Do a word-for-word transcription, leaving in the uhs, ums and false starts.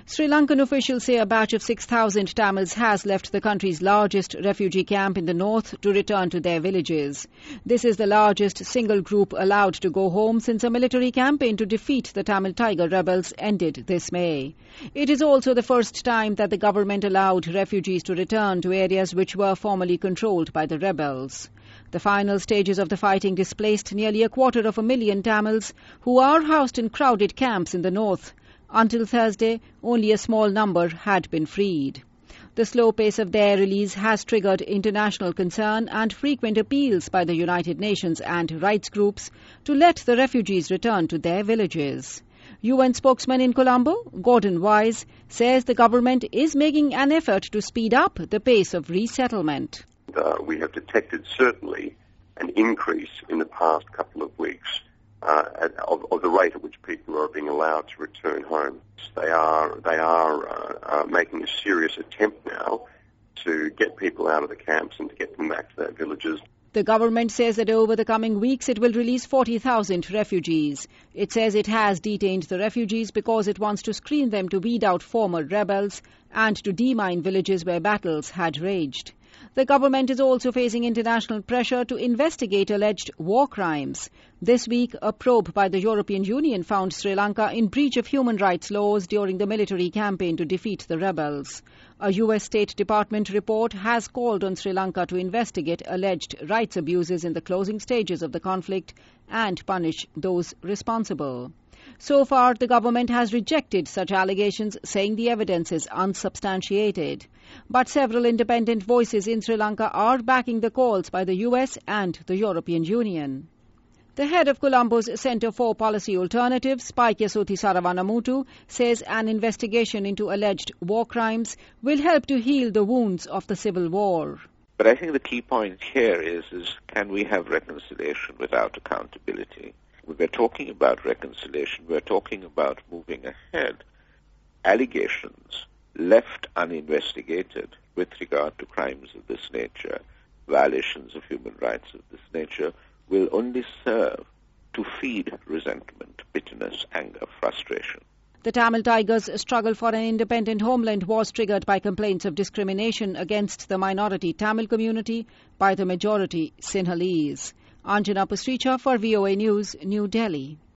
Sri Lankan officials say a batch of six thousand Tamils has left the country's largest refugee camp in the north to return to their villages. This is the largest single group allowed to go home since a military campaign to defeat the Tamil Tiger rebels ended this May. It is also the first time that the government allowed refugees to return to areas which were formerly controlled by the rebels. The final stages of the fighting displaced nearly a quarter of a million Tamils who are housed in crowded camps in the north. Until Thursday, only a small number had been freed. The slow pace of their release has triggered international concern and frequent appeals by the United Nations and rights groups to let the refugees return to their villages. U N spokesman in Colombo, Gordon Wise, says the government is making an effort to speed up the pace of resettlement. Uh, we have detected certainly an increase in the past couple of weeks uh, at, of, of the rate at which people are being allowed to return home. They are they are uh, uh, making a serious attempt now to get people out of the camps and to get them back to their villages. The government says that over the coming weeks it will release forty thousand refugees. It says it has detained the refugees because it wants to screen them to weed out former rebels and to demine villages where battles had raged. The government is also facing international pressure to investigate alleged war crimes. This week, a probe by the European Union found Sri Lanka in breach of human rights laws during the military campaign to defeat the rebels. A U S State Department report has called on Sri Lanka to investigate alleged rights abuses in the closing stages of the conflict and punish those responsible. So far, the government has rejected such allegations, saying the evidence is unsubstantiated. But several independent voices in Sri Lanka are backing the calls by the U S and the European Union. The head of Colombo's Centre for Policy Alternatives, Paikyasothi Saravanamutu, says an investigation into alleged war crimes will help to heal the wounds of the civil war. But I think the key point here is, is can we have reconciliation without accountability? When we're talking about reconciliation, we're talking about moving ahead. Allegations left uninvestigated with regard to crimes of this nature, violations of human rights of this nature, will only serve to feed resentment, bitterness, anger, frustration. The Tamil Tigers' struggle for an independent homeland was triggered by complaints of discrimination against the minority Tamil community by the majority Sinhalese. Anjana Pasricha for V O A News, New Delhi.